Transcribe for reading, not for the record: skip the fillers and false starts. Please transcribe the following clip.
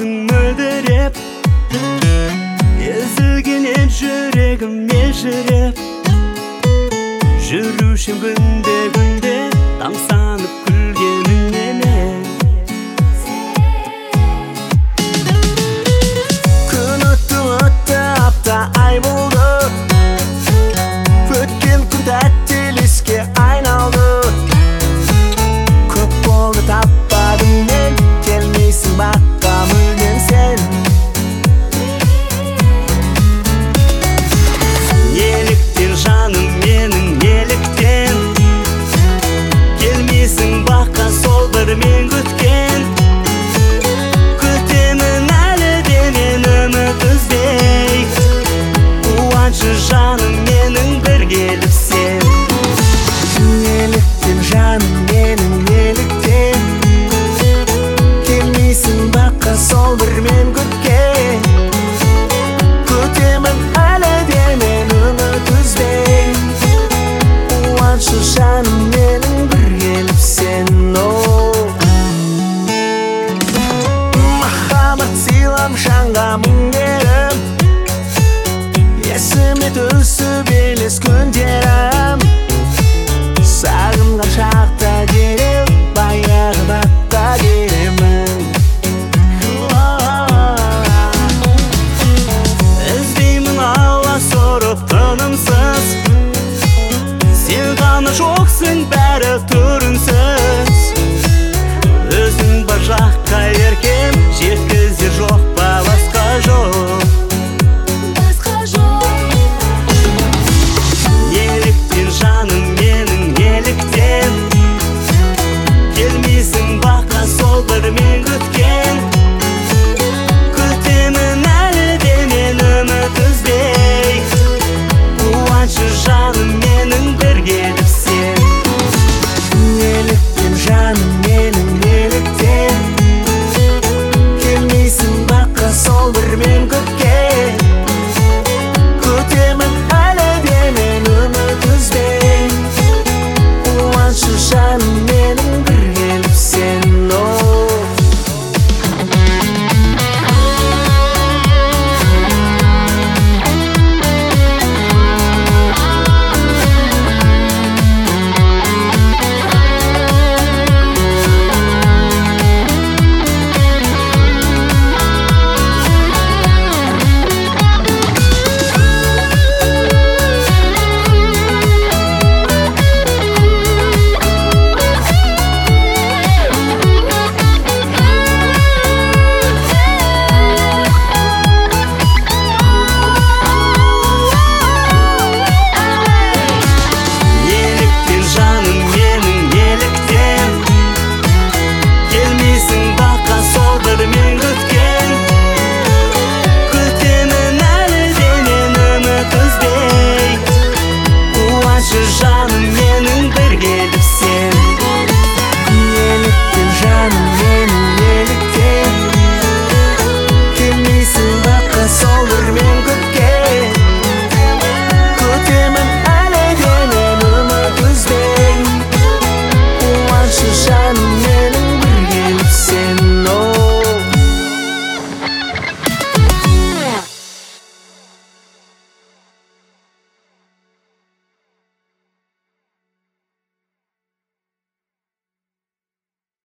өзің мөлдіреп, езілгенен жүрегім ежіреп, жүрушім күнде тамсанып күлгеніңнен. Күн өтті апта ай болды, өткен күн тәттелеске айналды. Көп болды таппадым мен, келмейсің баққа мүлдем сен. Неліктен жаным менің, неліктен келмейсің баққа сол бір мен күткен. Күтемін әлі де мен үміт үзбей, қуаншы жаным менің бір келіп сен. Неліктен жаным менің, неліктен келмейсің баққа сол бір мен күткен. Күтемін әлі де мен үміт үзбей, қуаншы жаным менің бір келіп сен. Махаббат сыйлам жанға мың ерім, есіме түсіп елес күндерім. Сағынған шақта дереу баяғы баққа келемін. Іздеймін ауа сорып тынымсыз, сен ғана жоқсың бәрі түрінсіз. Өзің бар жаққа еркем, жеткізер жоқ па басқа жол. Неліктен жаным менің, неліктен келмейсің баққа сол бір мен күткен. Күтемін әлі де мен үміт үзбей, қуаншы жаным менің бір келіп сен. Неліктен жаным менің, неліктен келмейсің баққа сол бір мен